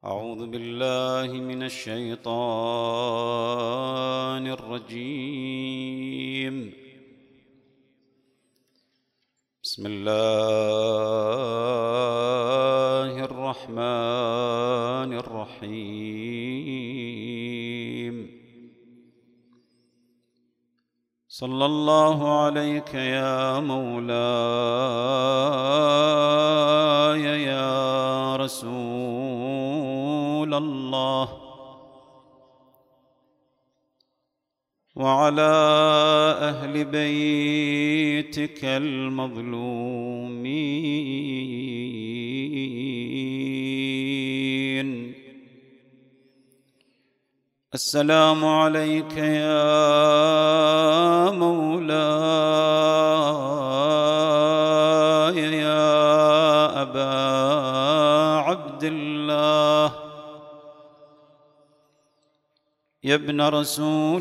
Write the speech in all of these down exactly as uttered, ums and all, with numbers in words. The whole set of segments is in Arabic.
أعوذ بالله من الشيطان الرجيم. بسم الله الرحمن الرحيم. صلى الله عليك يا مولاي يا رسول الله، وعلى أهل بيتك المظلومين. السلام عليك يا مولاي يا أبا عبد الله، يا ابن رسول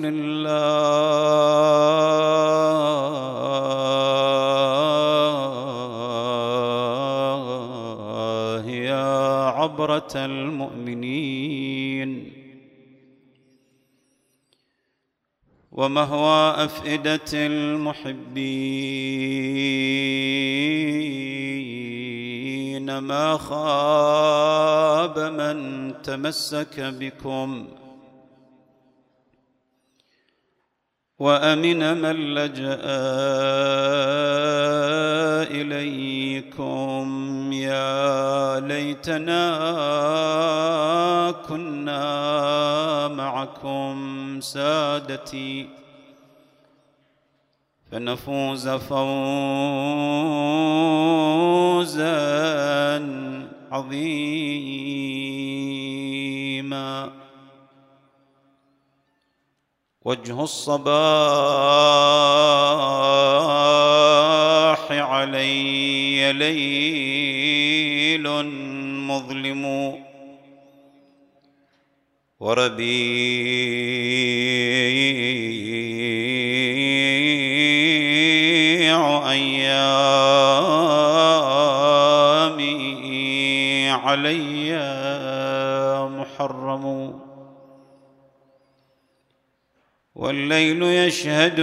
الله، يا عبرة المؤمنين ومهوى أفئدة المحبين. ما خاب من تمسك بكم، وأمن من لجأ إليكم. يا ليتنا كنا معكم سادتي، فنفوز فوزا عظيما. وجه الصباح علي ليل مظلم، وربيع أيامي علي محرم، والليل يشهد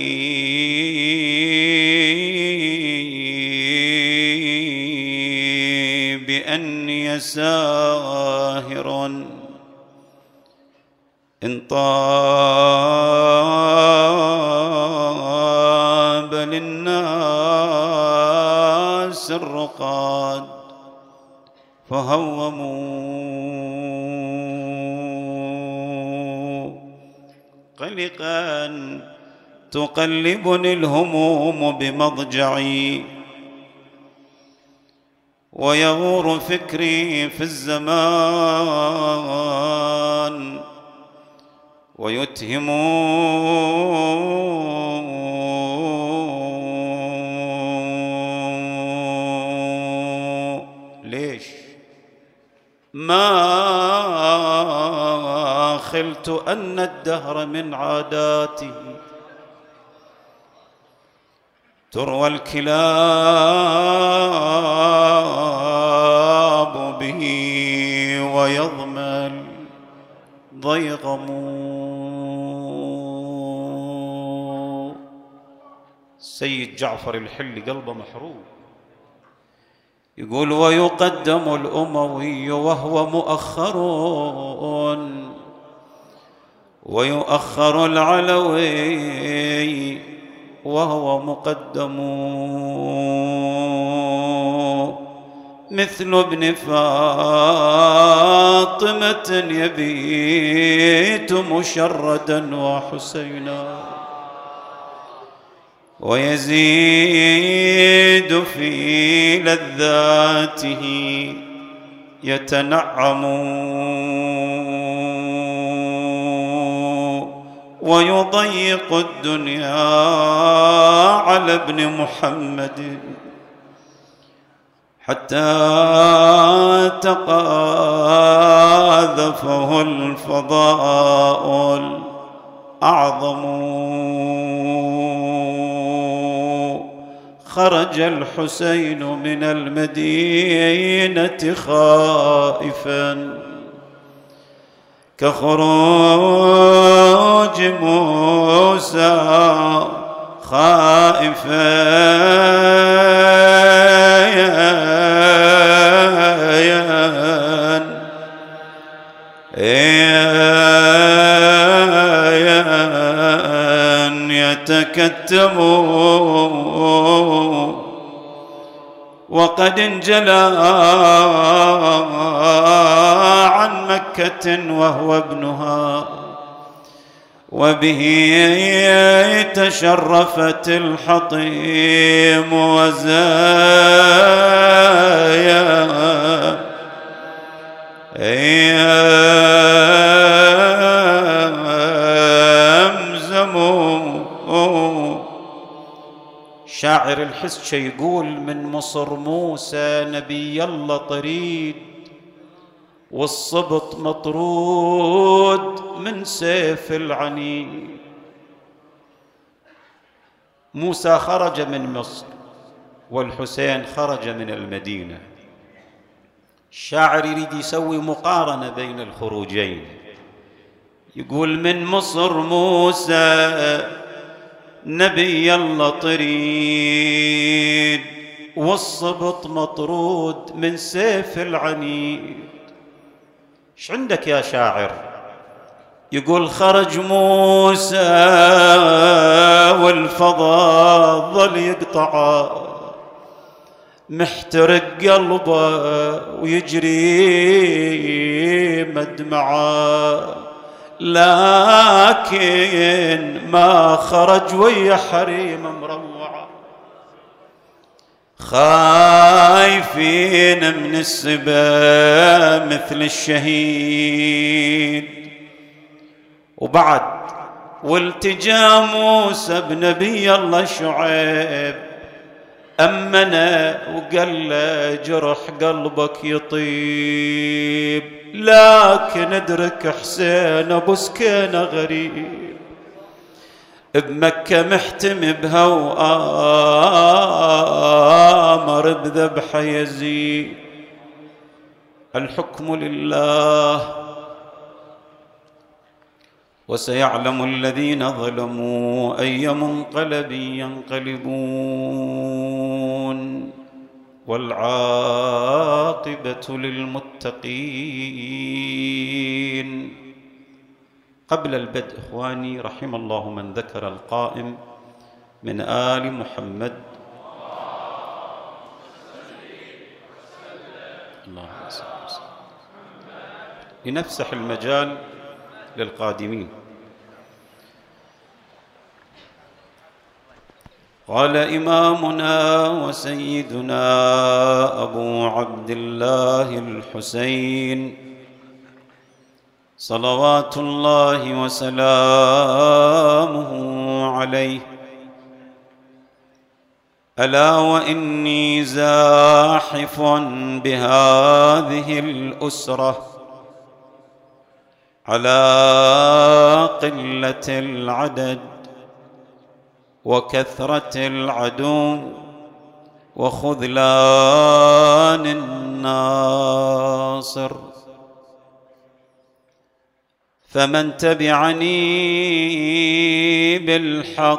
لي بأني ساهر، إن طاب للناس الرقاد فهوموا. قلقا تقلبني الهموم بمضجعي، ويغور فكري في الزمان، ويتهم ليش ما خلت أن الدهر من عاداته تروى الكلاب به ويضمى الضيغم. سيد جعفر الحلي قلبه محروق يقول: ويقدم الأموي وهو مؤخر، ويؤخر العلوي وهو مقدم، مثل ابن فاطمة يبيت مشردا وحسينا، ويزيد في لذاته يتنعم، ويضيق الدنيا على ابن محمد حتى تقاذفه الفضاء الأعظم. خرج الحسين من المدينة خائفا كخروج موسى خائفا يتكتم وقد انجلى عن مكة وهو ابنها، وبه تشرفت الحطيم وزايا شاعر الحس يقول: من مصر موسى نبي الله طريد، والصبط مطرود من سيف العنيد. موسى خرج من مصر والحسين خرج من المدينة. الشاعر يريد يسوي مقارنة بين الخروجين، يقول: من مصر موسى نبي الله طريد، والصبط مطرود من سيف العنيد. ايش عندك يا شاعر؟ يقول: خرج موسى والفضاء ظل يقطعه، محترق قلبه ويجري مدمعه، لكن ما خرج ويا حريم مروعة، خايفين من السبا مثل الشهيد. وبعد والتجا موسى بنبي الله شعيب، أمنه وقال له: جرح قلبك يطيب، لكن ادرك حسين أبو سكينة غريب، بمكة محتمي بها وآمر بذبح يزيد. الحكم لله، وسيعلم الذين ظلموا أي منقلب ينقلبون، والعاقبة للمتقين. قبل البدء إخواني، رحم الله من ذكر القائم من آل محمد. اللهم صل وسلم. لنفسح المجال للقادمين. قال إمامنا وسيدنا أبو عبد الله الحسين صلوات الله وسلامه عليه: ألا وإني زاحف بهذه الأسرة على قلة العدد وكثرة العدو وخذلان الناصر، فمن تبعني بالحق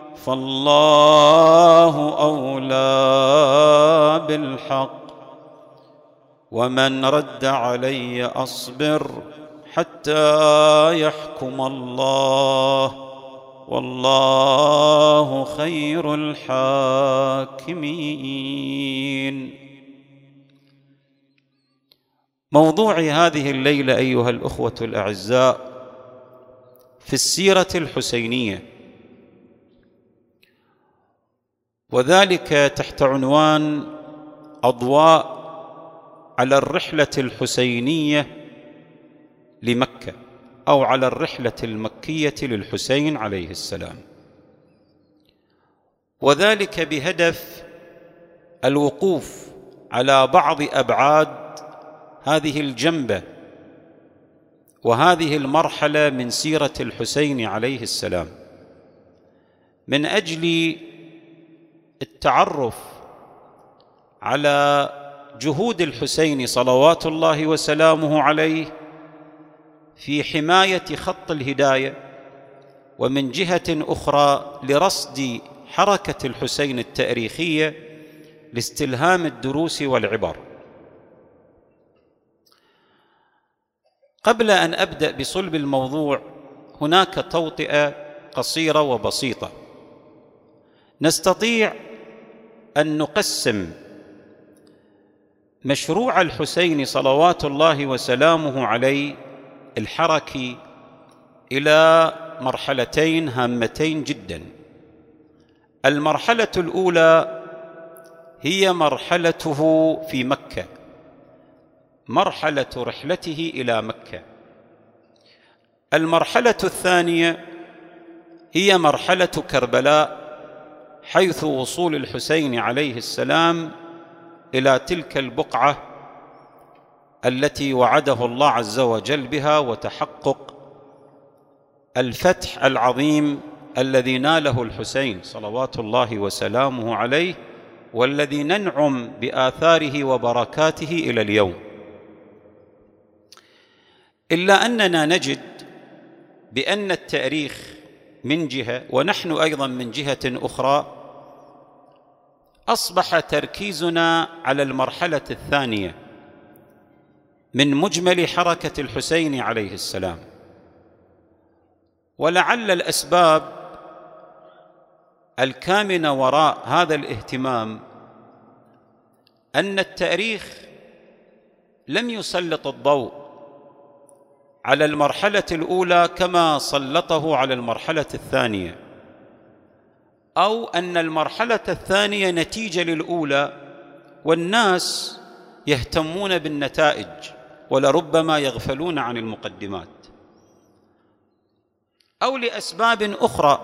فالله أولى بالحق، ومن رد علي أصبر حتى يحكم الله، والله خير الحاكمين. موضوع هذه الليلة أيها الأخوة الأعزاء في السيرة الحسينية، وذلك تحت عنوان أضواء على الرحلة الحسينية لمكة، أو على الرحلة المكية للحسين عليه السلام، وذلك بهدف الوقوف على بعض أبعاد هذه الجنبة وهذه المرحلة من سيرة الحسين عليه السلام، من أجل التعرف على جهود الحسين صلوات الله وسلامه عليه في حماية خط الهداية، ومن جهة أخرى لرصد حركة الحسين التاريخية لاستلهام الدروس والعبر. قبل أن أبدأ بصلب الموضوع هناك توطئة قصيرة وبسيطة. نستطيع أن نقسم مشروع الحسين صلوات الله وسلامه عليه الحركي إلى مرحلتين هامتين جدا. المرحلة الأولى هي مرحلته في مكة، مرحلة رحلته إلى مكة. المرحلة الثانية هي مرحلة كربلاء، حيث وصول الحسين عليه السلام إلى تلك البقعة التي وعده الله عز وجل بها، وتحقق الفتح العظيم الذي ناله الحسين صلوات الله وسلامه عليه، والذي ننعم بآثاره وبركاته إلى اليوم. إلا أننا نجد بأن التاريخ من جهة، ونحن أيضا من جهة أخرى، أصبح تركيزنا على المرحلة الثانية من مجمل حركة الحسين عليه السلام. ولعل الأسباب الكامنة وراء هذا الاهتمام أن التاريخ لم يسلط الضوء على المرحلة الأولى كما سلطه على المرحلة الثانية، أو أن المرحلة الثانية نتيجة للأولى، والناس يهتمون بالنتائج ولربما يغفلون عن المقدمات، أو لأسباب أخرى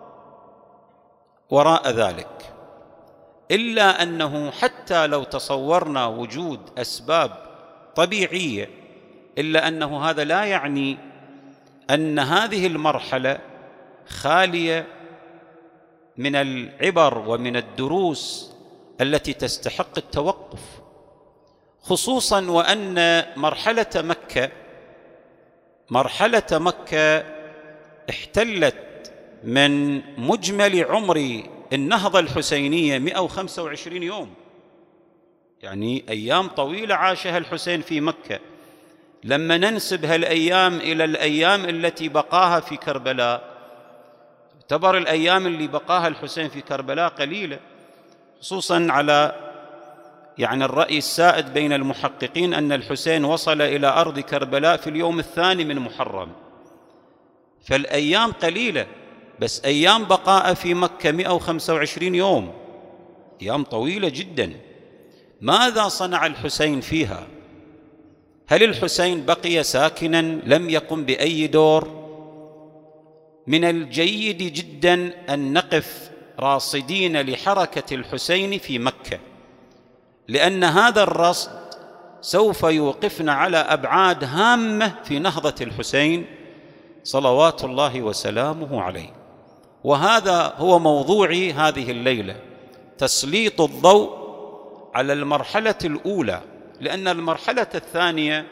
وراء ذلك. إلا أنه حتى لو تصورنا وجود أسباب طبيعية، إلا أنه هذا لا يعني أن هذه المرحلة خالية من العبر ومن الدروس التي تستحق التوقف، خصوصا وأن مرحلة مكة مرحلة مكة احتلت من مجمل عمر النهضة الحسينية مئة وخمسة وعشرين يوم، يعني أيام طويلة عاشها الحسين في مكة. لما ننسب هالأيام إلى الأيام التي بقاها في كربلاء، تعتبر الأيام اللي بقاها الحسين في كربلاء قليلة، خصوصا على يعني الرأي السائد بين المحققين أن الحسين وصل إلى أرض كربلاء في اليوم الثاني من محرم، فالأيام قليلة، بس أيام بقاء في مكة مئة وخمسة وعشرين يوم، أيام طويلة جدا. ماذا صنع الحسين فيها؟ هل الحسين بقي ساكنا لم يقم بأي دور؟ من الجيد جدا أن نقف راصدين لحركة الحسين في مكة، لأن هذا الرصد سوف يوقفنا على أبعاد هامة في نهضة الحسين صلوات الله وسلامه عليه. وهذا هو موضوعي هذه الليلة، تسليط الضوء على المرحلة الأولى، لأن المرحلة الثانية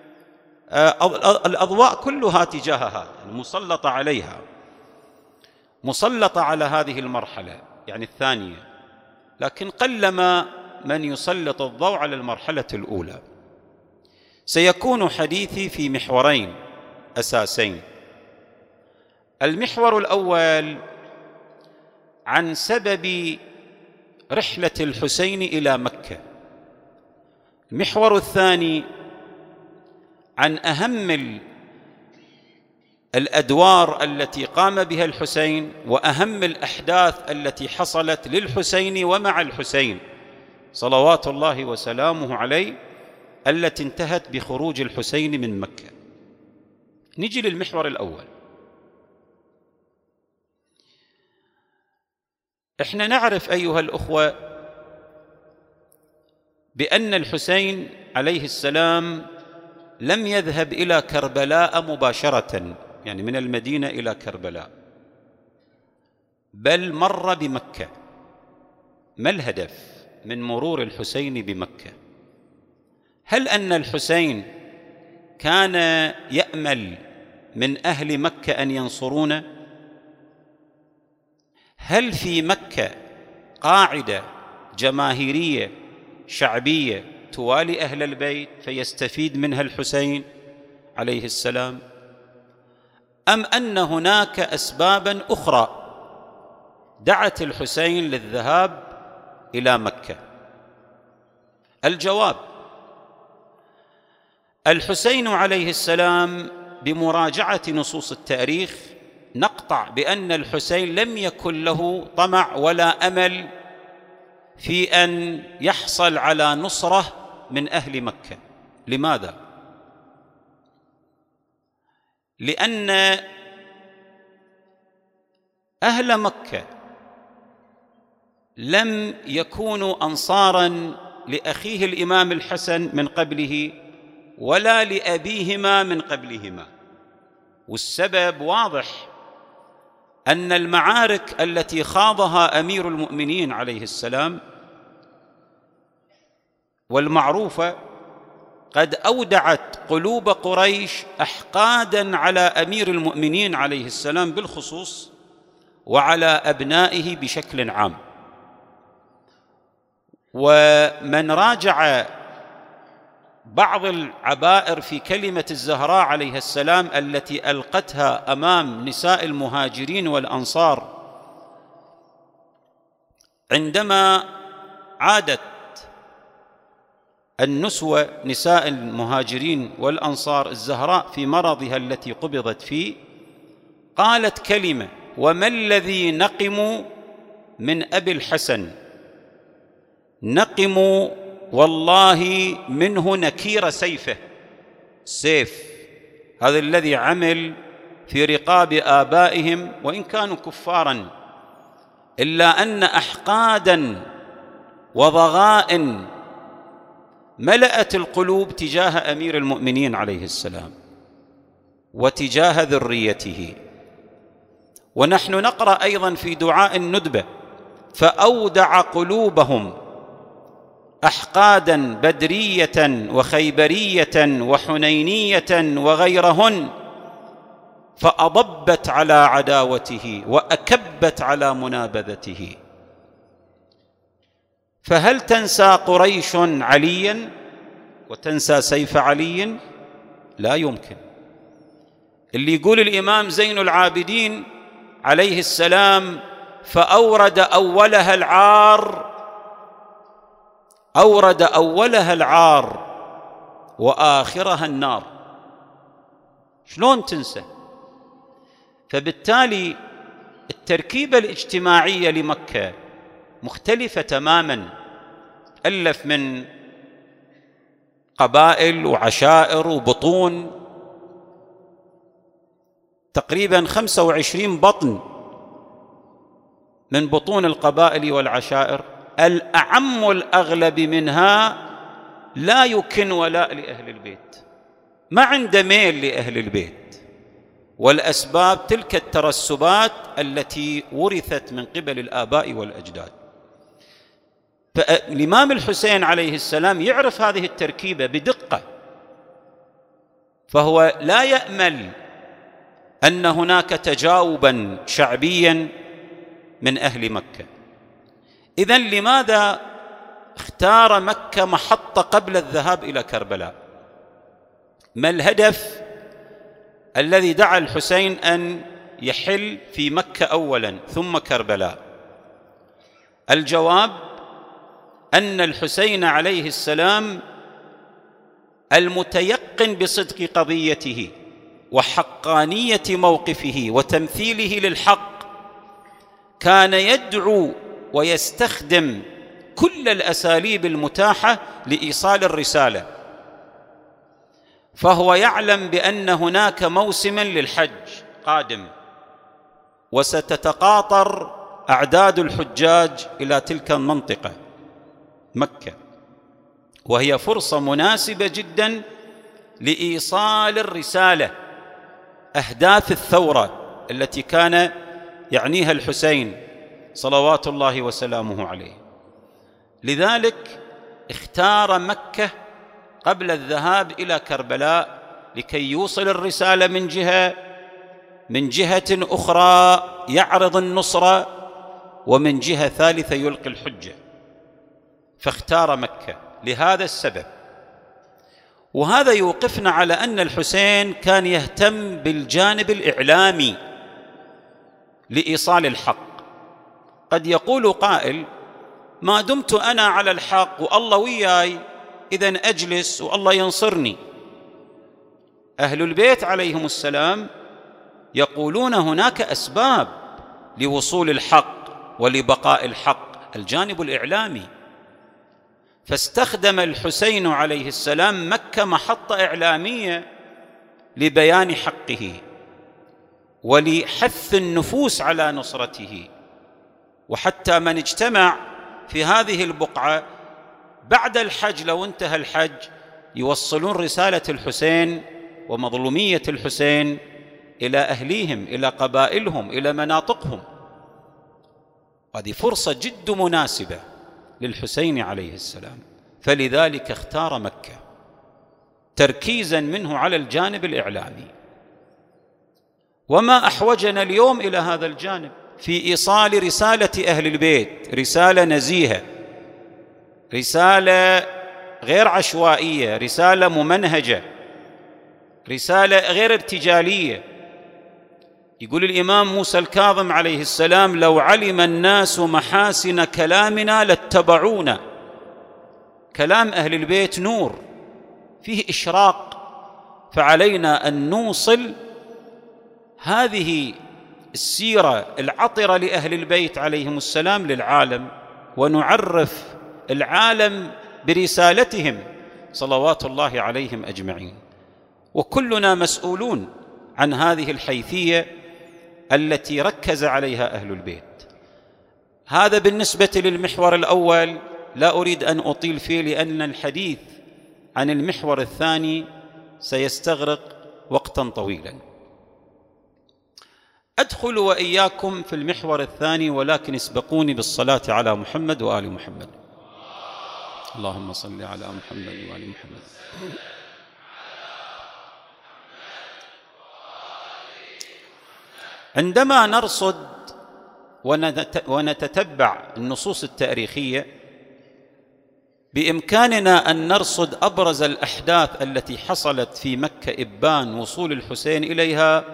الأضواء كلها تجاهها، مسلطة عليها، مسلطة على هذه المرحلة يعني الثانية، لكن قلما من يسلط الضوء على المرحلة الأولى. سيكون حديثي في محورين أساسين. المحور الأول عن سبب رحلة الحسين إلى مكة. المحور الثاني عن أهم الأدوار التي قام بها الحسين، وأهم الأحداث التي حصلت للحسين ومع الحسين صلوات الله وسلامه عليه، التي انتهت بخروج الحسين من مكة. نجي للمحور الأول. احنا نعرف أيها الأخوة بأن الحسين عليه السلام لم يذهب إلى كربلاء مباشرة، يعني من المدينة إلى كربلاء، بل مر بمكة. ما الهدف من مرور الحسين بمكة؟ هل أن الحسين كان يأمل من أهل مكة أن ينصرونه؟ هل في مكة قاعدة جماهيرية شعبية توالي أهل البيت فيستفيد منها الحسين عليه السلام، أم أن هناك أسباباً أخرى دعت الحسين للذهاب إلى مكة؟ الجواب: الحسين عليه السلام بمراجعة نصوص التاريخ نقطع بأن الحسين لم يكن له طمع ولا أمل في أن يحصل على نصرة من أهل مكة. لماذا؟ لأن أهل مكة لم يكونوا أنصاراً لأخيه الإمام الحسن من قبله ولا لأبيهما من قبلهما، والسبب واضح، أن المعارك التي خاضها أمير المؤمنين عليه السلام والمعروفة قد أودعت قلوب قريش أحقاداً على أمير المؤمنين عليه السلام بالخصوص وعلى أبنائه بشكل عام. ومن راجع بعض العبائر في كلمة الزهراء عليه السلام التي ألقتها أمام نساء المهاجرين والأنصار عندما عادت النسوة نساء المهاجرين والأنصار الزهراء في مرضها التي قبضت فيه، قالت كلمة: وما الذي نقم من أبي الحسن؟ نقم والله منه نكير سيفه. سيف هذا الذي عمل في رقاب آبائهم وإن كانوا كفاراً، إلا أن أحقاداً وضغائن ملأت القلوب تجاه أمير المؤمنين عليه السلام وتجاه ذريته. ونحن نقرأ أيضاً في دعاء الندبة: فأودع قلوبهم أحقاداً بدرية وخيبرية وحنينية وغيرهن، فأضبت على عداوته وأكبت على منابذته. فهل تنسى قريش علياً وتنسى سيف علي؟ لا يمكن. اللي يقول الإمام زين العابدين عليه السلام: فأورد أولها العار، أورد أولها العار وآخرها النار، شلون تنسى؟ فبالتالي التركيبة الاجتماعية لمكة مختلفة تماماً، ألف من قبائل وعشائر وبطون، تقريباً خمسة وعشرين بطن من بطون القبائل والعشائر، الأعم الأغلب منها لا يكن ولاء لأهل البيت، ما عنده ميل لأهل البيت، والأسباب تلك الترسبات التي ورثت من قبل الآباء والأجداد. فالإمام الحسين عليه السلام يعرف هذه التركيبة بدقة، فهو لا يأمل أن هناك تجاوباً شعبياً من أهل مكة. إذن لماذا اختار مكة محطة قبل الذهاب إلى كربلاء؟ ما الهدف الذي دعا الحسين أن يحل في مكة أولاً ثم كربلاء؟ الجواب أن الحسين عليه السلام المتيقن بصدق قضيته وحقانية موقفه وتمثيله للحق كان يدعو ويستخدم كل الأساليب المتاحة لإيصال الرسالة. فهو يعلم بأن هناك موسماً للحج قادم، وستتقاطر أعداد الحجاج إلى تلك المنطقة مكة، وهي فرصة مناسبة جداً لإيصال الرسالة، أهداف الثورة التي كان يعنيها الحسين صلوات الله وسلامه عليه. لذلك اختار مكة قبل الذهاب إلى كربلاء لكي يوصل الرسالة من جهة من جهة أخرى يعرض النصرة، ومن جهة ثالثة يلقي الحجة، فاختار مكة لهذا السبب. وهذا يوقفنا على أن الحسين كان يهتم بالجانب الإعلامي لإيصال الحق. قد يقول قائل: ما دمت أنا على الحق والله وياي إذن أجلس والله ينصرني. أهل البيت عليهم السلام يقولون هناك أسباب لوصول الحق ولبقاء الحق، الجانب الإعلامي. فاستخدم الحسين عليه السلام مكة محطة إعلامية لبيان حقه ولحث النفوس على نصرته. وحتى من اجتمع في هذه البقعة بعد الحج، لو انتهى الحج، يوصلون رسالة الحسين ومظلومية الحسين إلى أهليهم، إلى قبائلهم، إلى مناطقهم. هذه فرصة جد مناسبة للحسين عليه السلام، فلذلك اختار مكة تركيزا منه على الجانب الإعلامي. وما أحوجنا اليوم إلى هذا الجانب في إيصال رسالة أهل البيت، رسالة نزيهة، رسالة غير عشوائية، رسالة ممنهجة، رسالة غير ارتجالية. يقول الإمام موسى الكاظم عليه السلام: لو علم الناس محاسن كلامنا لاتبعونا. كلام أهل البيت نور فيه إشراق، فعلينا أن نوصل هذه السيرة العطرة لأهل البيت عليهم السلام للعالم، ونعرف العالم برسالتهم صلوات الله عليهم أجمعين. وكلنا مسؤولون عن هذه الحيثية التي ركز عليها أهل البيت. هذا بالنسبة للمحور الأول، لا أريد أن أطيل فيه لأن الحديث عن المحور الثاني سيستغرق وقتا طويلا. أدخل وإياكم في المحور الثاني، ولكن اسبقوني بالصلاة على محمد وآل محمد. اللهم صل على محمد وآل محمد. عندما نرصد ونتتبع النصوص التاريخية، بإمكاننا أن نرصد أبرز الأحداث التي حصلت في مكة إبان وصول الحسين إليها،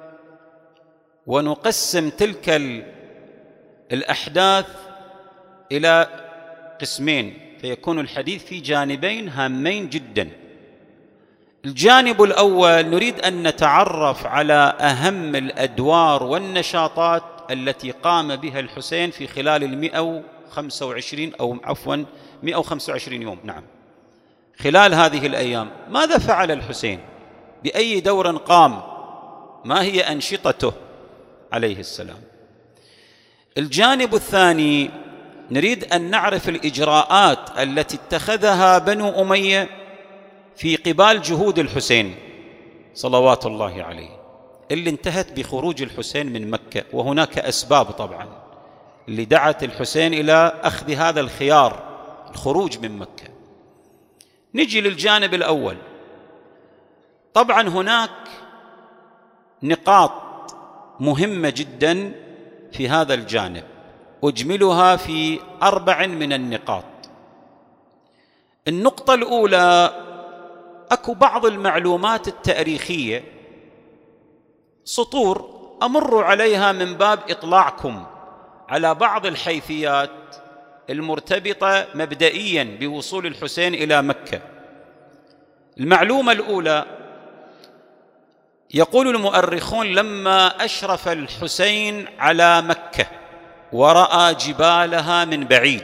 ونقسم تلك الأحداث إلى قسمين، فيكون الحديث في جانبين هامين جدا. الجانب الأول نريد أن نتعرف على أهم الأدوار والنشاطات التي قام بها الحسين في خلال المئة وخمسة وعشرين أو عفوا مئة وخمسة وعشرين يوم. نعم، خلال هذه الأيام ماذا فعل الحسين؟ بأي دور قام؟ ما هي أنشطته عليه السلام؟ الجانب الثاني نريد أن نعرف الإجراءات التي اتخذها بنو أمية في قبال جهود الحسين صلوات الله عليه، اللي انتهت بخروج الحسين من مكة. وهناك أسباب طبعا اللي دعت الحسين إلى أخذ هذا الخيار، الخروج من مكة. نجي للجانب الأول. طبعا هناك نقاط مهمة جدا في هذا الجانب، أجملها في أربع من النقاط. النقطة الأولى، أكو بعض المعلومات التاريخية سطور أمر عليها من باب إطلاعكم على بعض الحيثيات المرتبطة مبدئيا بوصول الحسين إلى مكة. المعلومة الأولى، يقول المؤرخون: لما أشرف الحسين على مكة ورأى جبالها من بعيد،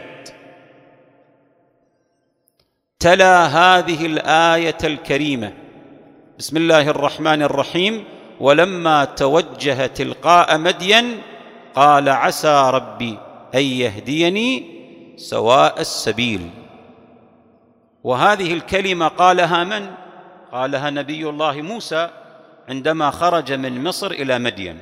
تلا هذه الآية الكريمة: بسم الله الرحمن الرحيم، ولما توجه تلقاء مدين قال عسى ربي أن يهديني سواء السبيل. وهذه الكلمة قالها من؟ قالها نبي الله موسى عندما خرج من مصر إلى مدين.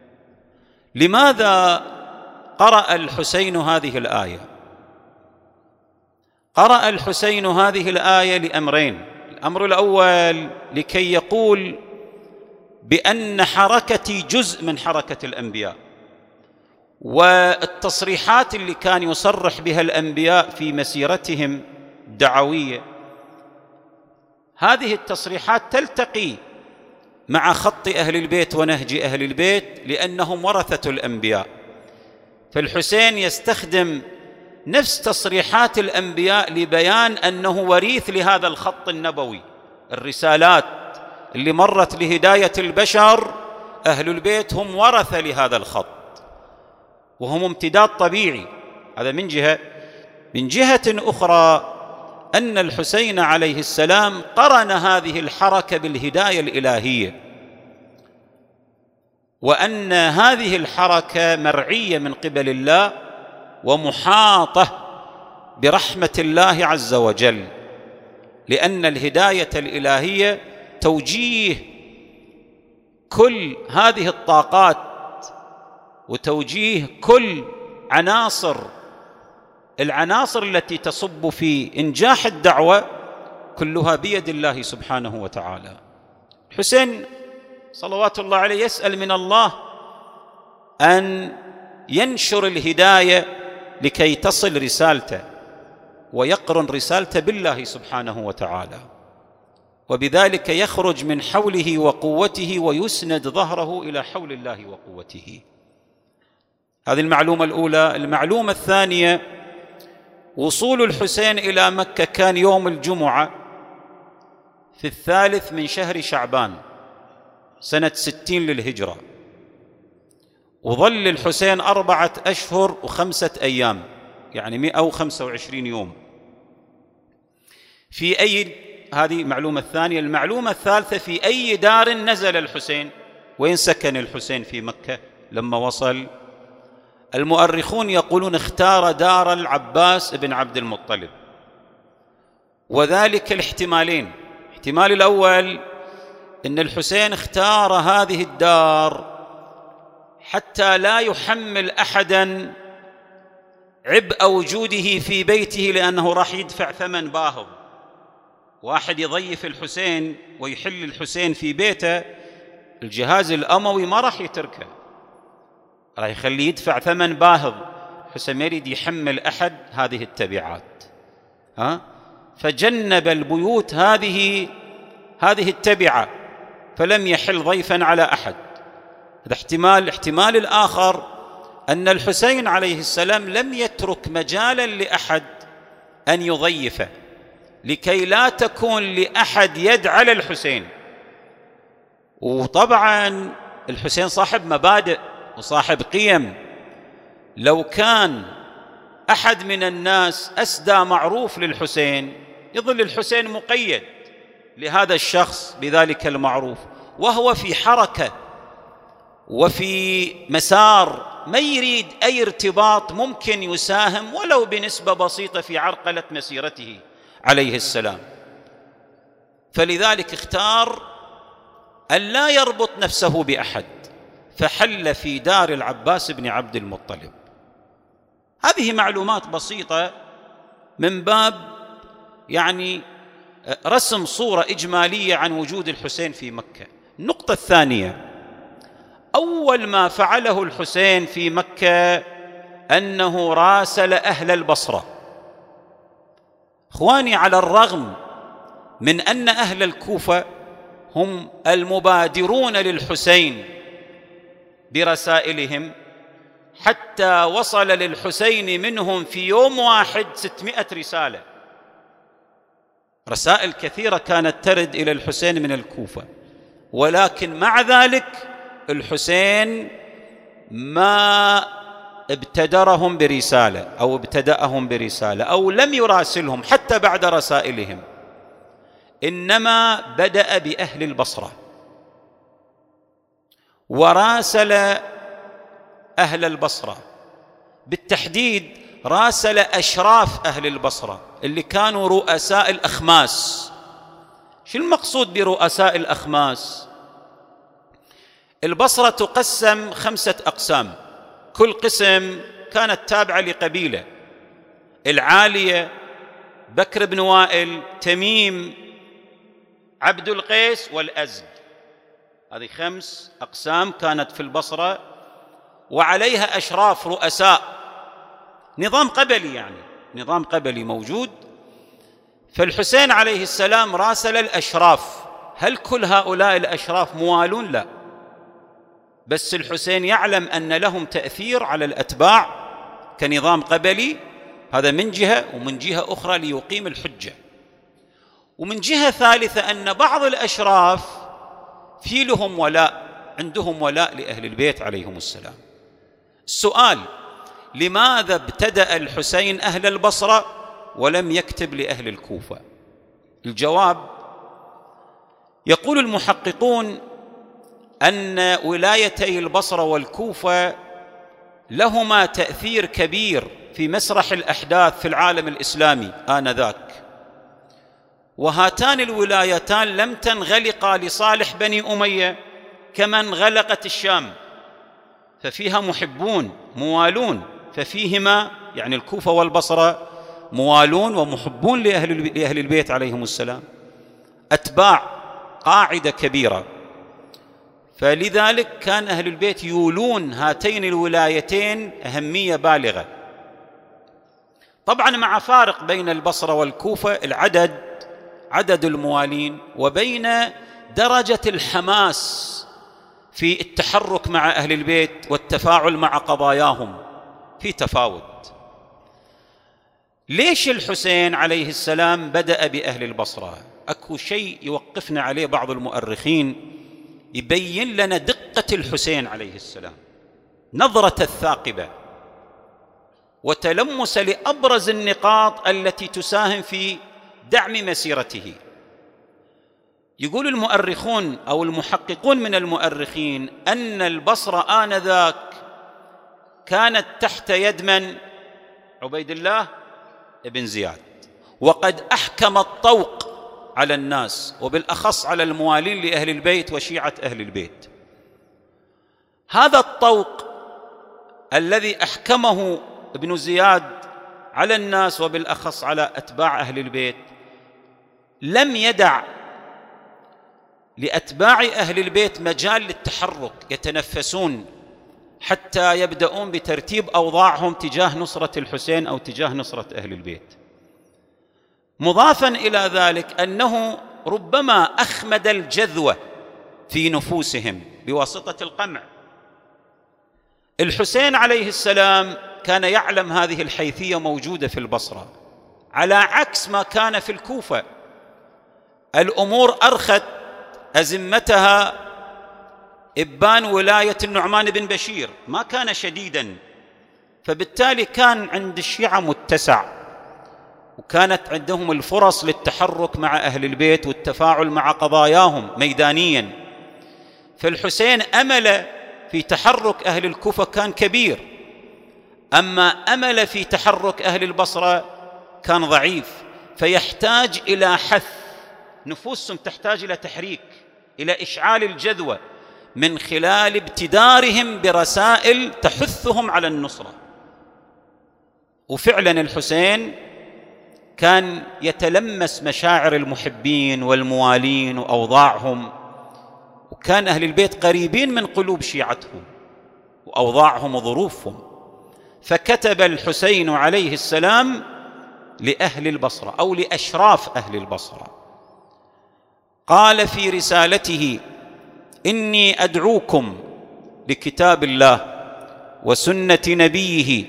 لماذا قرأ الحسين هذه الآية؟ قرأ الحسين هذه الآية لأمرين. الأمر الأول لكي يقول بأن حركتي جزء من حركة الأنبياء، والتصريحات اللي كان يصرح بها الأنبياء في مسيرتهم الدعوية، هذه التصريحات تلتقي مع خط أهل البيت ونهج أهل البيت لأنهم ورثة الأنبياء. فالحسين يستخدم نفس تصريحات الأنبياء لبيان أنه وريث لهذا الخط النبوي. الرسالات اللي مرت لهداية البشر أهل البيت هم ورثة لهذا الخط، وهم امتداد طبيعي. هذا من جهة. من جهة أخرى أن الحسين عليه السلام قرن هذه الحركة بالهداية الإلهية، وأن هذه الحركة مرعية من قبل الله ومحاطة برحمة الله عز وجل، لأن الهداية الإلهية توجيه كل هذه الطاقات وتوجيه كل عناصر العناصر التي تصب في إنجاح الدعوة كلها بيد الله سبحانه وتعالى. الحسين صلوات الله عليه يسأل من الله أن ينشر الهداية لكي تصل رسالته، ويقرن رسالته بالله سبحانه وتعالى، وبذلك يخرج من حوله وقوته ويسند ظهره إلى حول الله وقوته. هذه المعلومة الأولى. المعلومة الثانية: وصول الحسين إلى مكة كان يوم الجمعة في الثالث من شهر شعبان سنة ستين للهجرة، وظل الحسين أربعة أشهر وخمسة أيام، يعني مئة وخمسة وعشرين يوم. في أي هذه المعلومة الثانية. المعلومة الثالثة: في أي دار نزل الحسين؟ وين سكن الحسين في مكة لما وصل؟ المؤرخون يقولون اختار دار العباس بن عبد المطلب، وذلك الاحتمالين. الاحتمال الأول أن الحسين اختار هذه الدار حتى لا يحمل أحدا عبء وجوده في بيته، لأنه راح يدفع ثمن باهظ. واحد يضيف الحسين ويحل الحسين في بيته، الجهاز الأموي ما راح يتركه، راح يخليه يدفع ثمن باهظ. الحسين ما يريد يحمل أحد هذه التبعات، ها؟ فجنب البيوت هذه هذه التبعة، فلم يحل ضيفا على أحد. هذا احتمال. الاحتمال الآخر أن الحسين عليه السلام لم يترك مجالا لأحد أن يضيفه، لكي لا تكون لأحد يد على الحسين. وطبعا الحسين صاحب مبادئ وصاحب قيم، لو كان أحد من الناس أسدى معروف للحسين يظل الحسين مقيد لهذا الشخص بذلك المعروف، وهو في حركة وفي مسار، ما يريد أي ارتباط ممكن يساهم ولو بنسبة بسيطة في عرقلة مسيرته عليه السلام. فلذلك اختار أن لا يربط نفسه بأحد، فحل في دار العباس بن عبد المطلب. هذه معلومات بسيطة من باب يعني رسم صورة إجمالية عن وجود الحسين في مكة. النقطة الثانية: أول ما فعله الحسين في مكة أنه راسل أهل البصرة. إخواني، على الرغم من أن أهل الكوفة هم المبادرون للحسين برسائلهم، حتى وصل للحسين منهم في يوم واحد ستمائة رسالة، رسائل كثيرة كانت ترد إلى الحسين من الكوفة، ولكن مع ذلك الحسين ما ابتدرهم برسالة أو ابتدأهم برسالة أو لم يراسلهم حتى بعد رسائلهم، إنما بدأ بأهل البصرة وراسل أهل البصرة، بالتحديد راسل أشراف أهل البصرة اللي كانوا رؤساء الأخماس. شو المقصود برؤساء الأخماس؟ البصرة تقسم خمسة أقسام، كل قسم كانت تابعة لقبيلة: العالية، بكر بن وائل، تميم، عبد القيس والأزد. هذه خمس أقسام كانت في البصرة، وعليها أشراف رؤساء، نظام قبلي يعني، نظام قبلي موجود. فالحسين عليه السلام راسل الأشراف. هل كل هؤلاء الأشراف موالون؟ لا، بس الحسين يعلم أن لهم تأثير على الأتباع كنظام قبلي، هذا من جهة، ومن جهة أخرى ليقيم الحجة، ومن جهة ثالثة أن بعض الأشراف في لهم ولاء، عندهم ولاء لأهل البيت عليهم السلام. السؤال: لماذا ابتدأ الحسين أهل البصرة ولم يكتب لأهل الكوفة؟ الجواب: يقول المحققون أن ولايتي البصرة والكوفة لهما تأثير كبير في مسرح الأحداث في العالم الإسلامي آنذاك، وهاتان الولايتان لم تنغلقا لصالح بني أمية كما انغلقت الشام، ففيها محبون موالون، ففيهما يعني الكوفة والبصرة موالون ومحبون لأهل, لأهل البيت عليهم السلام، أتباع، قاعدة كبيرة. فلذلك كان أهل البيت يولون هاتين الولايتين أهمية بالغة. طبعا مع فارق بين البصرة والكوفة العدد، عدد الموالين، وبين درجة الحماس في التحرك مع أهل البيت والتفاعل مع قضاياهم في تفاوت. ليش الحسين عليه السلام بدأ بأهل البصرة؟ أكو شيء يوقفنا عليه بعض المؤرخين يبين لنا دقة الحسين عليه السلام، نظرة الثاقبة وتلمس لأبرز النقاط التي تساهم في دعم مسيرته. يقول المؤرخون أو المحققون من المؤرخين أن البصرة آنذاك كانت تحت يد من؟ عبيد الله بن زياد، وقد أحكم الطوق على الناس وبالأخص على الموالين لأهل البيت وشيعة أهل البيت. هذا الطوق الذي أحكمه ابن زياد على الناس وبالأخص على أتباع أهل البيت لم يدع لأتباع أهل البيت مجال للتحرك، يتنفسون حتى يبدأون بترتيب أوضاعهم تجاه نصرة الحسين أو تجاه نصرة أهل البيت. مضافا إلى ذلك أنه ربما أخمد الجذوة في نفوسهم بواسطة القمع. الحسين عليه السلام كان يعلم هذه الحيثية موجودة في البصرة، على عكس ما كان في الكوفة. الأمور أرخت أزمتها إبان ولاية النعمان بن بشير، ما كان شديدا، فبالتالي كان عند الشيعة متسع، وكانت عندهم الفرص للتحرك مع أهل البيت والتفاعل مع قضاياهم ميدانيا. فالحسين أمل في تحرك أهل الكوفة كان كبير، أما أمل في تحرك أهل البصرة كان ضعيف، فيحتاج إلى حث، نفوسهم تحتاج إلى تحريك، إلى إشعال الجذوة من خلال ابتدارهم برسائل تحثهم على النصرة. وفعلا الحسين كان يتلمس مشاعر المحبين والموالين وأوضاعهم، وكان أهل البيت قريبين من قلوب شيعتهم وأوضاعهم وظروفهم. فكتب الحسين عليه السلام لأهل البصرة أو لأشراف أهل البصرة، قال في رسالته: إني أدعوكم لكتاب الله وسنة نبيه،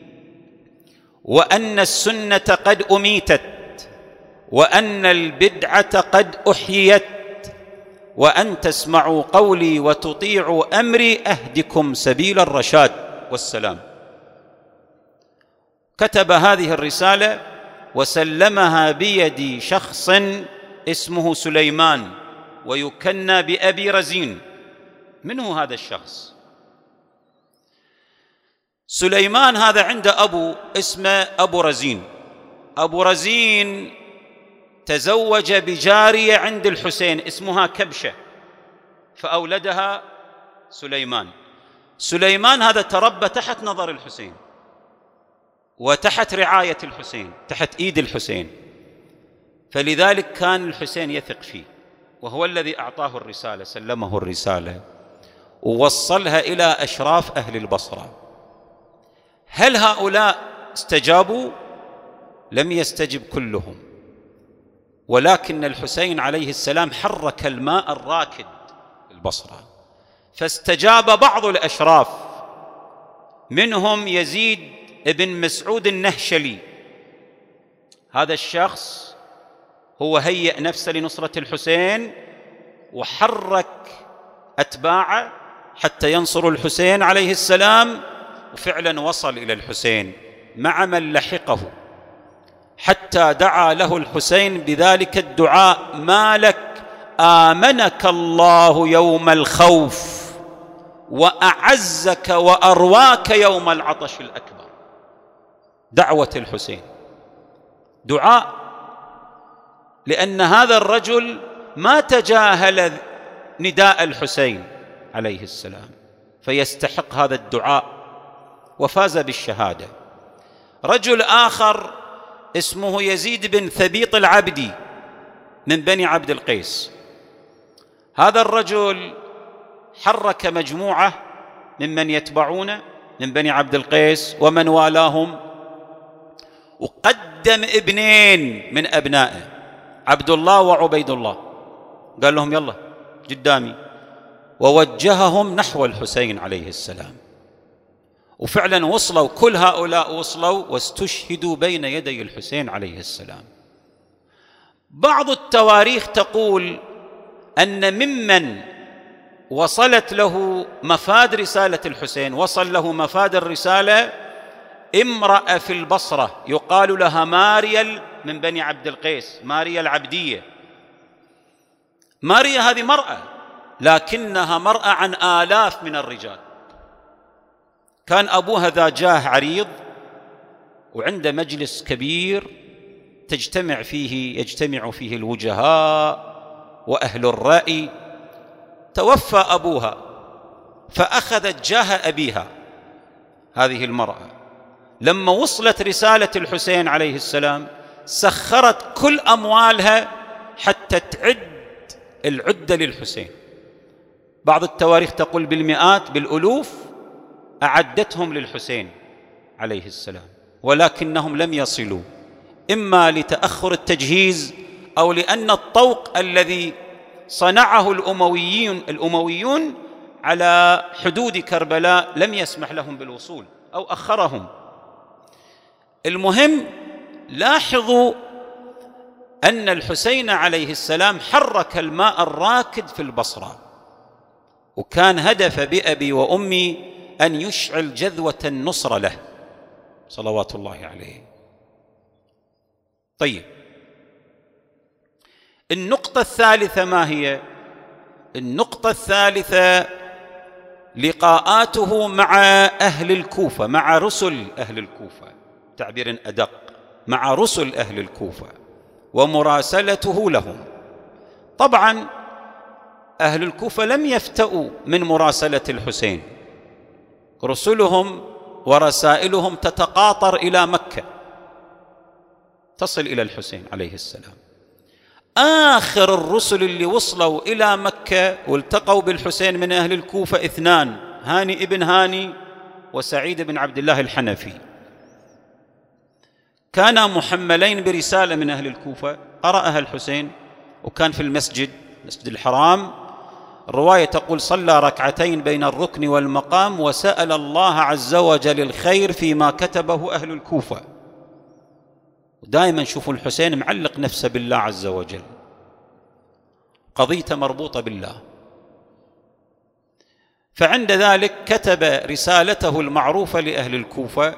وأن السنة قد أميتت، وأن البدعة قد أحييت، وأن تسمعوا قولي وتطيعوا أمري أهدكم سبيل الرشاد والسلام. كتب هذه الرسالة وسلمها بيد شخص اسمه سليمان ويكنى بأبي رزين. من هو هذا الشخص؟ سليمان هذا عنده أبو اسمه أبو رزين. أبو رزين تزوج بجارية عند الحسين اسمها كبشة، فأولدها سليمان. سليمان هذا تربى تحت نظر الحسين وتحت رعاية الحسين، تحت إيد الحسين، فلذلك كان الحسين يثق فيه. وهو الذي أعطاه الرسالة، سلمه الرسالة ووصلها إلى أشراف أهل البصرة. هل هؤلاء استجابوا؟ لم يستجب كلهم، ولكن الحسين عليه السلام حرك الماء الراكد البصرة، فاستجاب بعض الأشراف، منهم يزيد بن مسعود النهشلي. هذا الشخص هو هيئ نفسه لنصرة الحسين وحرك أتباعه حتى ينصروا الحسين عليه السلام، وفعلا وصل إلى الحسين مع من لحقه، حتى دعا له الحسين بذلك الدعاء: ما لك آمنك الله يوم الخوف وأعزك وأرواك يوم العطش الأكبر. دعوة الحسين دعاء، لأن هذا الرجل ما تجاهل نداء الحسين عليه السلام، فيستحق هذا الدعاء وفاز بالشهادة. رجل آخر اسمه يزيد بن ثبيط العبدي من بني عبد القيس. هذا الرجل حرك مجموعة ممن يتبعونه من بني عبد القيس ومن والاهم، وقدم ابنين من أبنائه، عبد الله وعبيد الله، قال لهم يلا قدامي، ووجههم نحو الحسين عليه السلام. وفعلا وصلوا، كل هؤلاء وصلوا واستشهدوا بين يدي الحسين عليه السلام. بعض التواريخ تقول أن ممن وصلت له مفاد رسالة الحسين، وصل له مفاد الرسالة امرأة في البصرة يقال لها ماريا من بني عبد القيس، ماريا العبدية. ماريا هذه مرأة، لكنها مرأة عن آلاف من الرجال. كان أبوها ذا جاه عريض، وعنده مجلس كبير تجتمع فيه يجتمع فيه الوجهاء وأهل الرأي. توفى أبوها فأخذت جاه أبيها هذه المرأة. لما وصلت رسالة الحسين عليه السلام سخرت كل أموالها حتى تعد العدة للحسين. بعض التواريخ تقول بالمئات بالألوف أعدتهم للحسين عليه السلام، ولكنهم لم يصلوا، إما لتأخر التجهيز أو لأن الطوق الذي صنعه الأمويين الأمويون على حدود كربلاء لم يسمح لهم بالوصول أو أخرهم. المهم، لاحظوا أن الحسين عليه السلام حرك الماء الراكد في البصرة، وكان هدف بأبي وأمي أن يشعل جذوة النصرة له صلوات الله عليه. طيب، النقطة الثالثة ما هي؟ النقطة الثالثة لقاءاته مع أهل الكوفة، مع رسل أهل الكوفة، تعبير أدق، مع رسل أهل الكوفة ومراسلته لهم. طبعا أهل الكوفة لم يفتئوا من مراسلة الحسين، رسلهم ورسائلهم تتقاطر إلى مكة تصل إلى الحسين عليه السلام. آخر الرسل اللي وصلوا إلى مكة والتقوا بالحسين من أهل الكوفة اثنان، هاني ابن هاني وسعيد بن عبد الله الحنفي. كانا محملين برسالة من أهل الكوفة قرأها الحسين، وكان في المسجد مسجد الحرام. الرواية تقول صلى ركعتين بين الركن والمقام وسأل الله عز وجل الخير فيما كتبه أهل الكوفة. دائما شوفوا الحسين معلق نفسه بالله عز وجل، قضيته مربوطة بالله. فعند ذلك كتب رسالته المعروفة لأهل الكوفة،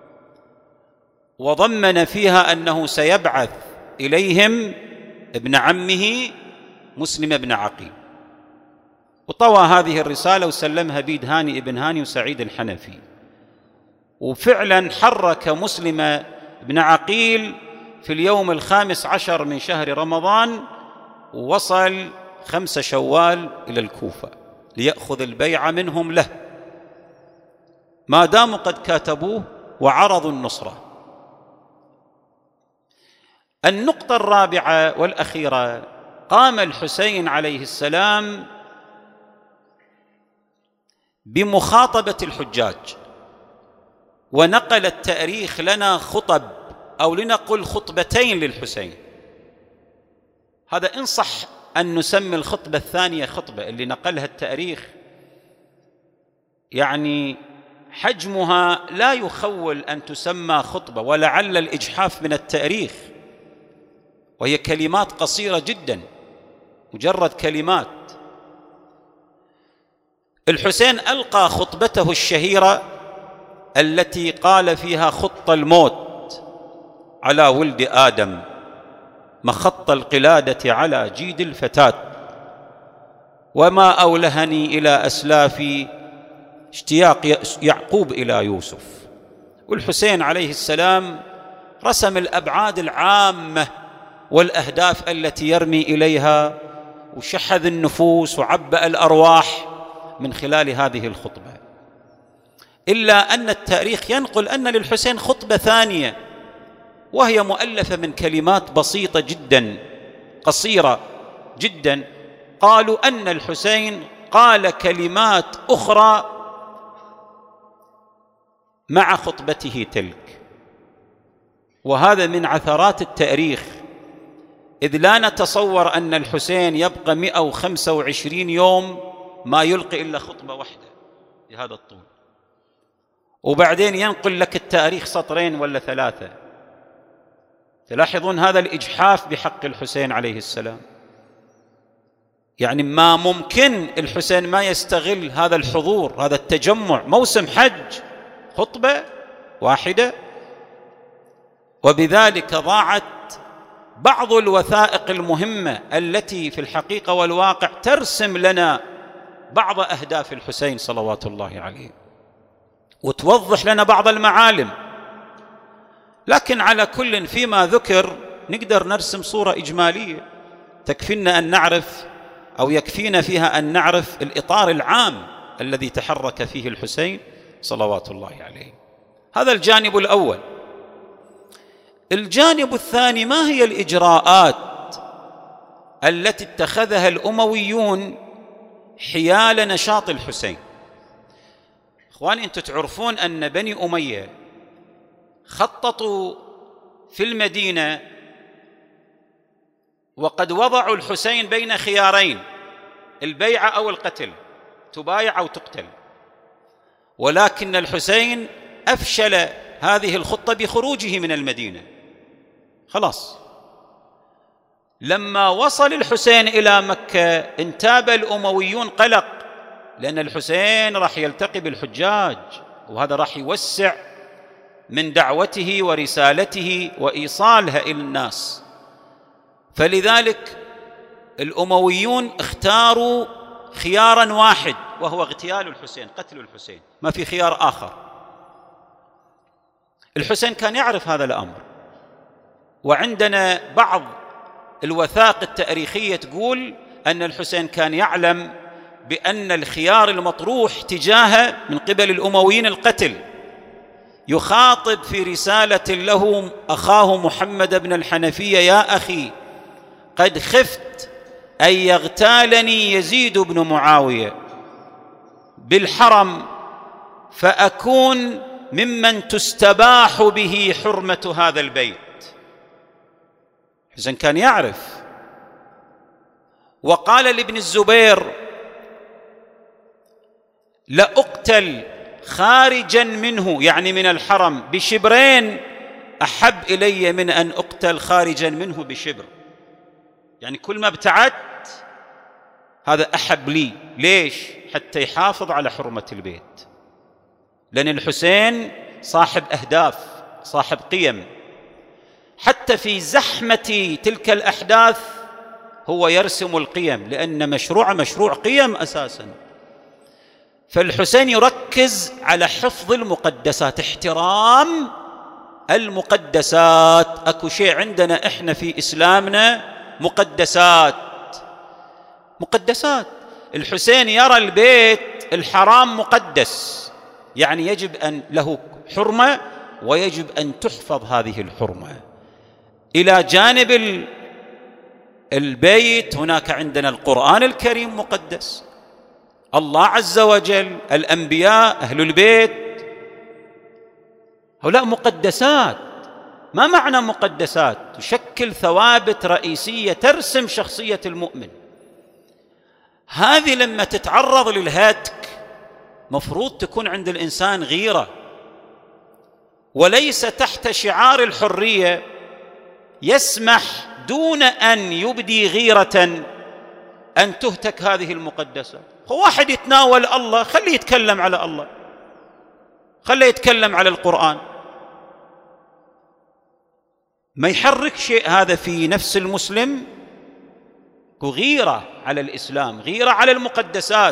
وضمن فيها أنه سيبعث إليهم ابن عمه مسلم بن عقيل، وطوى هذه الرسالة وسلمها بيد هاني ابن هاني وسعيد الحنفي. وفعلا حرك مسلم بن عقيل في اليوم الخامس عشر من شهر رمضان، ووصل خمس شوال إلى الكوفة ليأخذ البيعة منهم له، ما داموا قد كاتبوه وعرضوا النصرة. النقطة الرابعة والأخيرة قام الحسين عليه السلام بمخاطبة الحجاج، ونقل التاريخ لنا خطب أو لنقل خطبتين للحسين. هذا إن صح أن نسمي الخطبة الثانية خطبة اللي نقلها التاريخ، يعني حجمها لا يخول أن تسمى خطبة، ولعل الإجحاف من التاريخ، وهي كلمات قصيرة جدا، مجرد كلمات. الحسين ألقى خطبته الشهيرة التي قال فيها: خط الموت على ولد آدم، مخط القلادة على جيد الفتاة، وما أولهني إلى أسلافي اشتياق يعقوب إلى يوسف. والحسين عليه السلام رسم الأبعاد العامة والأهداف التي يرمي إليها، وشحذ النفوس وعبأ الأرواح من خلال هذه الخطبة. إلا أن التاريخ ينقل أن للحسين خطبة ثانية، وهي مؤلفة من كلمات بسيطة جدا قصيرة جدا. قالوا أن الحسين قال كلمات أخرى مع خطبته تلك، وهذا من عثرات التاريخ، إذ لا نتصور أن الحسين يبقى مئة وخمسة وعشرين يوم ما يلقي إلا خطبة واحدة بهذا الطول، وبعدين ينقل لك التاريخ سطرين ولا ثلاثة. تلاحظون هذا الإجحاف بحق الحسين عليه السلام. يعني ما ممكن الحسين ما يستغل هذا الحضور، هذا التجمع، موسم حج، خطبة واحدة. وبذلك ضاعت بعض الوثائق المهمة التي في الحقيقة والواقع ترسم لنا بعض أهداف الحسين صلوات الله عليه، وتوضح لنا بعض المعالم. لكن على كل فيما ذكر نقدر نرسم صورة إجمالية تكفينا أن نعرف، أو يكفينا فيها أن نعرف الإطار العام الذي تحرك فيه الحسين صلوات الله عليه. هذا الجانب الأول. الجانب الثاني: ما هي الإجراءات التي اتخذها الأمويون حيال نشاط الحسين؟ إخواني، أنتم تعرفون أن بني أمية خططوا في المدينة وقد وضعوا الحسين بين خيارين: البيعة أو القتل، تبايع أو تقتل. ولكن الحسين أفشل هذه الخطة بخروجه من المدينة. خلاص، لما وصل الحسين إلى مكة انتاب الأمويون قلق، لأن الحسين راح يلتقي بالحجاج، وهذا راح يوسع من دعوته ورسالته وإيصالها إلى الناس. فلذلك الأمويون اختاروا خيارا واحد، وهو اغتيال الحسين، قتل الحسين، ما في خيار آخر. الحسين كان يعرف هذا الأمر، وعندنا بعض الوثائق التاريخية تقول أن الحسين كان يعلم بأن الخيار المطروح تجاهه من قبل الأمويين القتل. يخاطب في رسالة له أخاه محمد بن الحنفية: يا أخي، قد خفت أن يغتالني يزيد بن معاوية بالحرم فأكون ممن تستباح به حرمة هذا البيت. حسين كان يعرف. وقال لابن الزبير: لأقتل خارجا منه، يعني من الحرم، بشبرين أحب إلي من أن أقتل خارجا منه بشبر. يعني كل ما ابتعدت هذا أحب لي. ليش؟ حتى يحافظ على حرمة البيت، لأن الحسين صاحب أهداف، صاحب قيم. حتى في زحمة تلك الأحداث هو يرسم القيم، لأن مشروع مشروع قيم أساساً. فالحسين يركز على حفظ المقدسات، احترام المقدسات. أكو شيء عندنا إحنا في إسلامنا مقدسات، مقدسات. الحسين يرى البيت الحرام مقدس، يعني يجب أن له حرمة، ويجب أن تحفظ هذه الحرمة. إلى جانب البيت هناك عندنا القرآن الكريم مقدس، الله عز وجل، الأنبياء، أهل البيت، هؤلاء مقدسات. ما معنى مقدسات؟ تشكل ثوابت رئيسية ترسم شخصية المؤمن. هذه لما تتعرض للهتك مفروض تكون عند الإنسان غيرة، وليس تحت شعار الحرية يسمح دون أن يبدي غيرة أن تهتك هذه المقدسات. هو واحد يتناول الله، خليه يتكلم على الله، خليه يتكلم على القرآن، ما يحرك شيء هذا في نفس المسلم. غيرة على الإسلام، غيرة على المقدسات.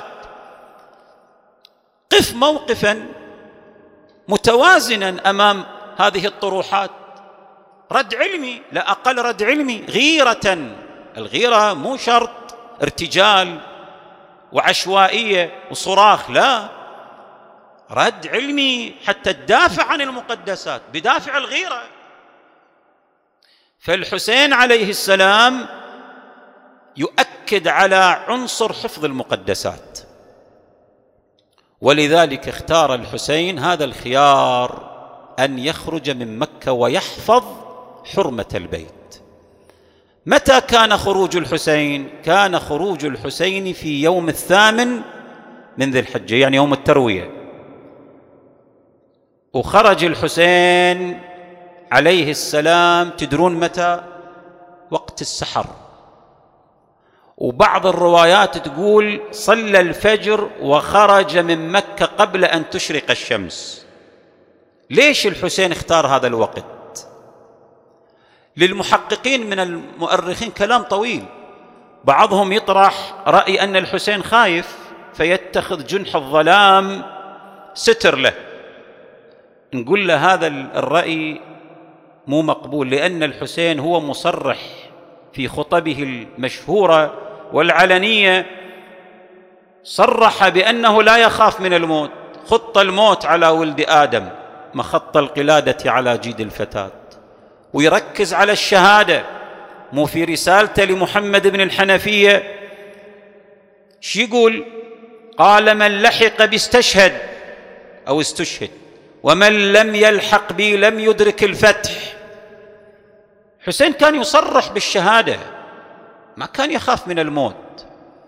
قف موقفا متوازنا أمام هذه الطروحات، رد علمي، لا أقل رد علمي. غيرة، الغيرة مو شرط ارتجال وعشوائية وصراخ، لا، رد علمي حتى تدافع عن المقدسات بدافع الغيرة. فالحسين عليه السلام يؤكد على عنصر حفظ المقدسات، ولذلك اختار الحسين هذا الخيار، أن يخرج من مكة ويحفظ حرمة البيت. متى كان خروج الحسين؟ كان خروج الحسين في يوم الثامن من ذي الحجة، يعني يوم التروية. وخرج الحسين عليه السلام تدرون متى؟ وقت السحر. وبعض الروايات تقول صلى الفجر وخرج من مكة قبل أن تشرق الشمس. ليش الحسين اختار هذا الوقت؟ للمحققين من المؤرخين كلام طويل. بعضهم يطرح رأي أن الحسين خايف فيتخذ جنح الظلام ستر له. نقول له هذا الرأي مو مقبول، لأن الحسين هو مصرح في خطبه المشهورة والعلنية، صرح بأنه لا يخاف من الموت. خط الموت على ولد آدم مخط القلادة على جيد الفتاة. ويركز على الشهادة، مو في رسالته لمحمد بن الحنفية شو يقول؟ قال من لحق باستشهد أو استشهد، ومن لم يلحق بي لم يدرك الفتح. حسين كان يصرح بالشهادة، ما كان يخاف من الموت.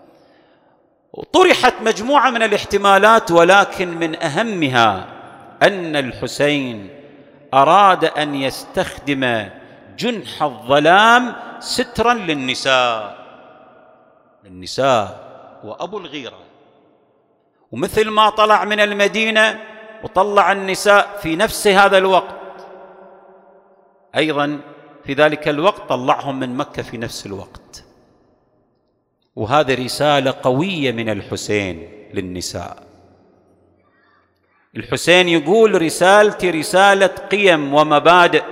وطرحت مجموعة من الاحتمالات، ولكن من أهمها أن الحسين أراد أن يستخدم جنح الظلام سترا للنساء. النساء وأبو الغيرة، ومثل ما طلع من المدينة وطلع النساء في نفس هذا الوقت، أيضا في ذلك الوقت طلعهم من مكة في نفس الوقت. وهذه رسالة قوية من الحسين للنساء. الحسين يقول رسالتي رسالة قيم ومبادئ.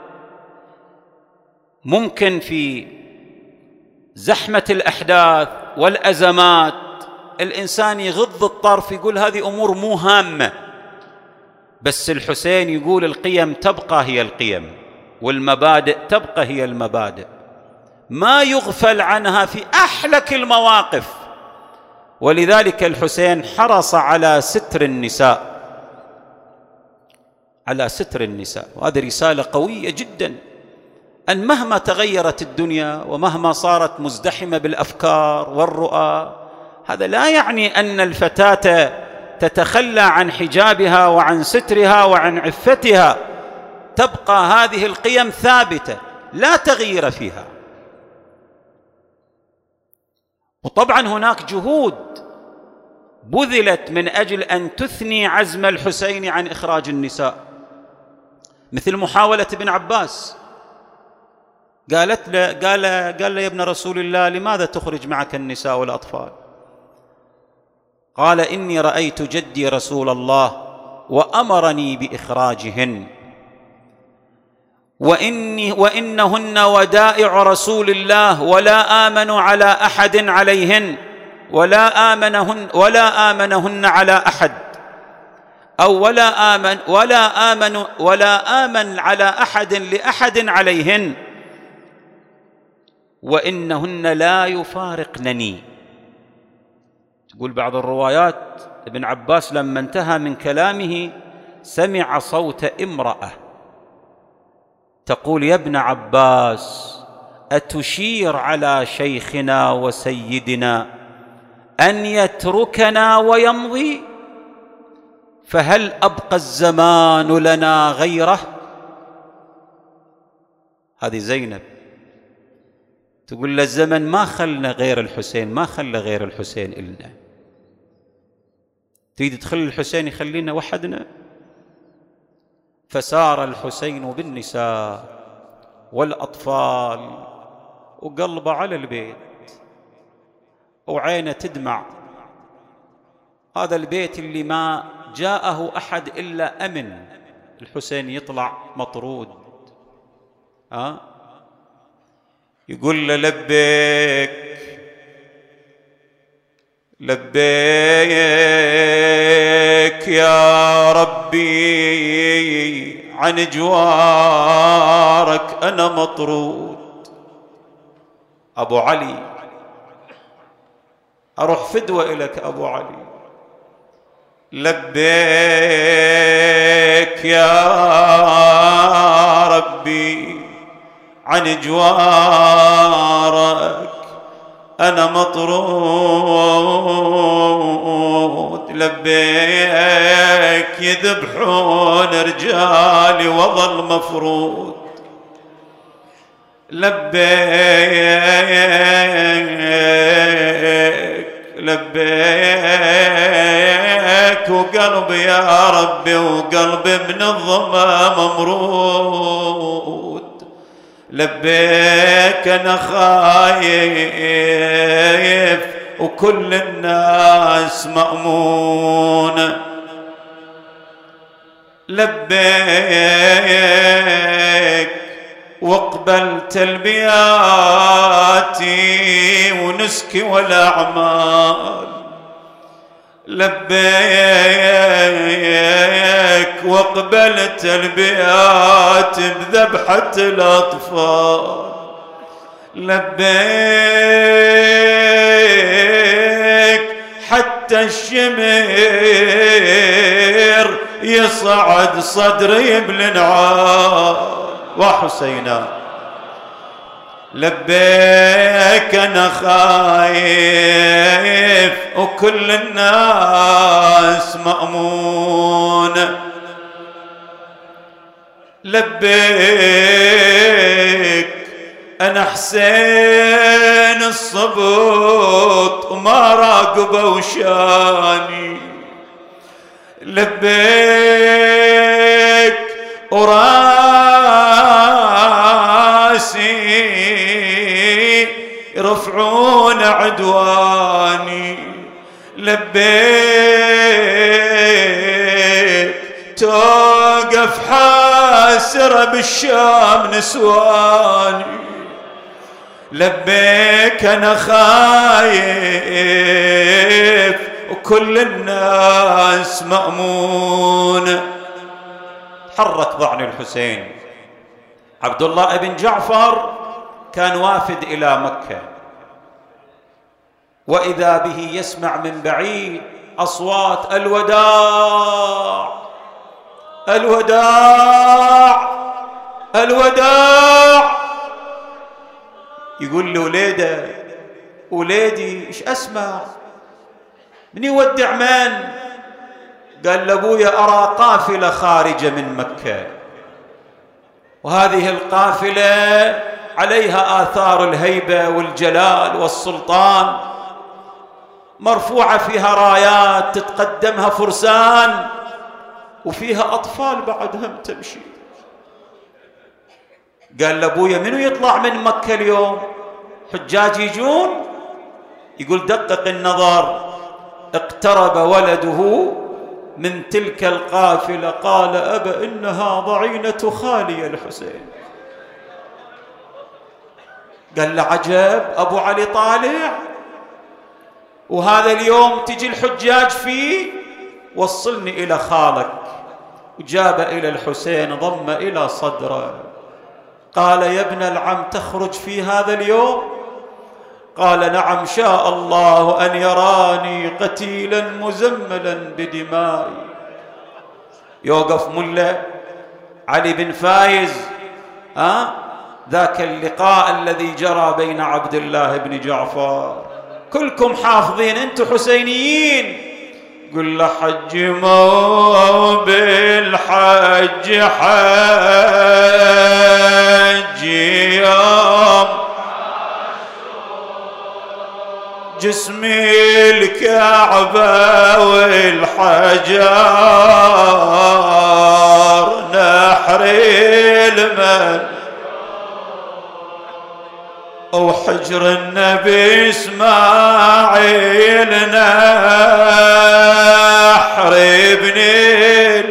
ممكن في زحمة الأحداث والأزمات الإنسان يغض الطرف يقول هذه أمور مو هامة، بس الحسين يقول القيم تبقى هي القيم، والمبادئ تبقى هي المبادئ، ما يغفل عنها في أحلك المواقف. ولذلك الحسين حرص على ستر النساء، على ستر النساء. وهذه رسالة قوية جدا، أن مهما تغيرت الدنيا ومهما صارت مزدحمة بالأفكار والرؤى، هذا لا يعني أن الفتاة تتخلى عن حجابها وعن سترها وعن عفتها. تبقى هذه القيم ثابتة لا تغيير فيها. وطبعا هناك جهود بذلت من أجل أن تثني عزم الحسين عن إخراج النساء، مثل محاولة ابن عباس. قالت له قال قال له يا ابن رسول الله لماذا تخرج معك النساء والأطفال؟ قال إني رأيت جدي رسول الله وأمرني بإخراجهن، وإني وإنهن ودائع رسول الله ولا آمن على أحد عليهن، ولا آمنهن ولا آمنهن على أحد، أو ولا آمن ولا آمن ولا آمن على أحد لأحد عليهن. وإنهن لا يفارقنني. تقول بعض الروايات ابن عباس لما انتهى من كلامه سمع صوت امرأة تقول: يا ابن عباس، أتشير على شيخنا وسيدنا أن يتركنا ويمضي؟ فهل أبقى الزمان لنا غيره؟ هذه زينب تقول له: الزمن ما خلنا غير الحسين، ما خلى غير الحسين إلنا. تريد تخلي الحسين يخلينا وحدنا؟ فسار الحسين بالنساء والأطفال وقلبه على البيت وعينه تدمع. هذا البيت اللي ما جاءه أحد إلا أمن، الحسين يطلع مطرود. ها أه؟ يقول له: لبيك لبيك يا ربي، عن جوارك أنا مطرود. أبو علي، أروح فدوة إليك أبو علي. لبيك يا ربي، عن جوارك أنا مطرود. لبيك يذبحون رجالي وظل مفروض. لبيك لبيك وقلبي يا ربي، وقلبي من الظما ممرود. لبيك أنا خايف وكل الناس مأمون. لبيك واقبل تلبياتي ونسكي والأعمال. لبيك واقبل تلبياتي بذبحة الأطفال. لبيك حتى الشمير يصعد صدري بالنعال وحسينا. لبيك أنا خايف وكل الناس مأمون. لبيك أنا حسين الصبط وما راقبه وشاني. لبيك وراسي يرفعون عدواني. لبيك توقف حاسرة بالشام نسواني. لبيك أنا خايف وكل الناس مأمون. حرك ضعن الحسين. عبد الله بن جعفر كان وافد إلى مكة، وإذا به يسمع من بعيد أصوات: الوداع الوداع الوداع. يقول له: وليده وليدي ايش اسمع؟ من يودع من؟ قال لابويا: ارى قافله خارجه من مكه، وهذه القافله عليها آثار الهيبة والجلال والسلطان، مرفوعة فيها رايات تتقدمها فرسان، وفيها أطفال بعدهم تمشي. قال لأبويا: منو يطلع من مكة اليوم؟ حجاج يجون؟ يقول: دقق النظر. اقترب ولده من تلك القافلة قال: أبا إنها ضعينة خالي الحسين. قال له: عجب، أبو علي طالع وهذا اليوم تجي الحجاج فيه؟ وصلني إلى خالك. وجاب إلى الحسين ضم إلى صدره قال يا ابن العم تخرج في هذا اليوم؟ قال نعم شاء الله أن يراني قتيلا مزملا بدمائي. يوقف ملا علي بن فايز أه؟ ذاك اللقاء الذي جرى بين عبد الله بن جعفر، كلكم حافظين أنتم حسينيين. قل له حج مو بالحج حج يوم جسمي الكعبة والحجار نحر المن وحجر النبي اسماعيل نحر ابن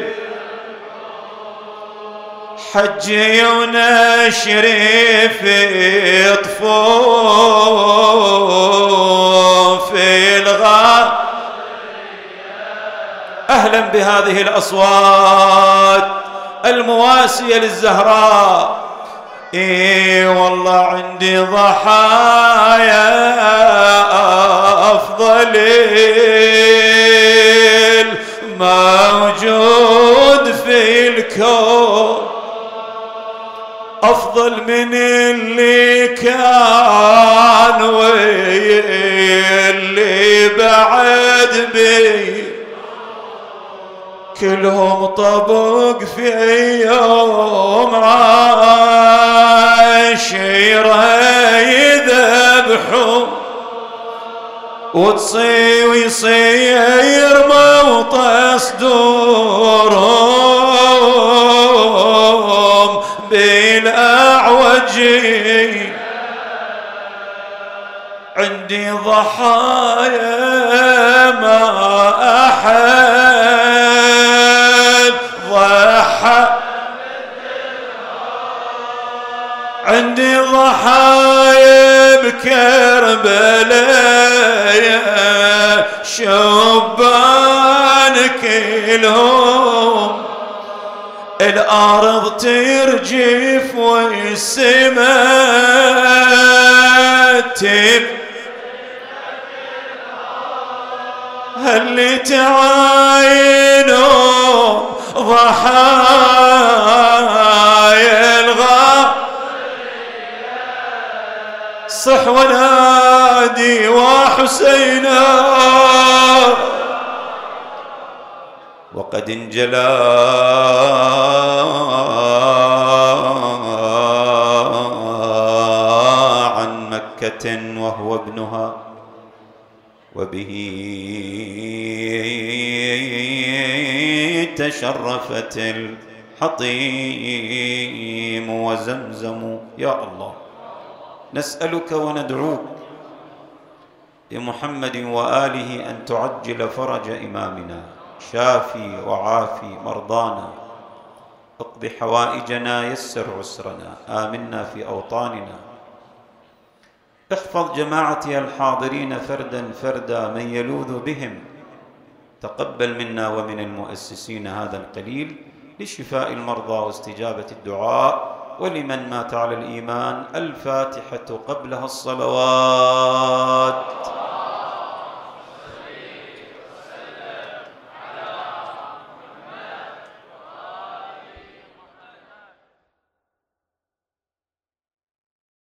حجي ونشري في طفوف الغار. أهلا بهذه الأصوات المواسية للزهراء. إي والله عندي ضحايا أفضل موجود في الكون، أفضل من اللي كان واللي بعد بي، كلهم طبق في يوم عاشرة يذبحوا وتصي ويصير موطى صدورهم بالأعوج. عندي ضحايا ما أحد ضحى، عندي ضحايا بكربلاء شبان كلهم الأرض ترجف والسماء تب هل تعاينوا ضحايا الغار صح ونادي وحسينا. وقد انجلى عن مكة وهو ابنها وبه تشرفت الحطيم وزمزم. يا الله نسألك وندعوك بمحمد وآله أن تعجل فرج إمامنا، شافي وعافي مرضانا، اقض حوائجنا، يسر عسرنا، آمنا في أوطاننا، احفظ جماعتي الحاضرين فردا فردا من يلوذ بهم، تقبل منا ومن المؤسسين هذا القليل لشفاء المرضى واستجابة الدعاء، ولمن مات على الإيمان الفاتحة قبلها الصلوات.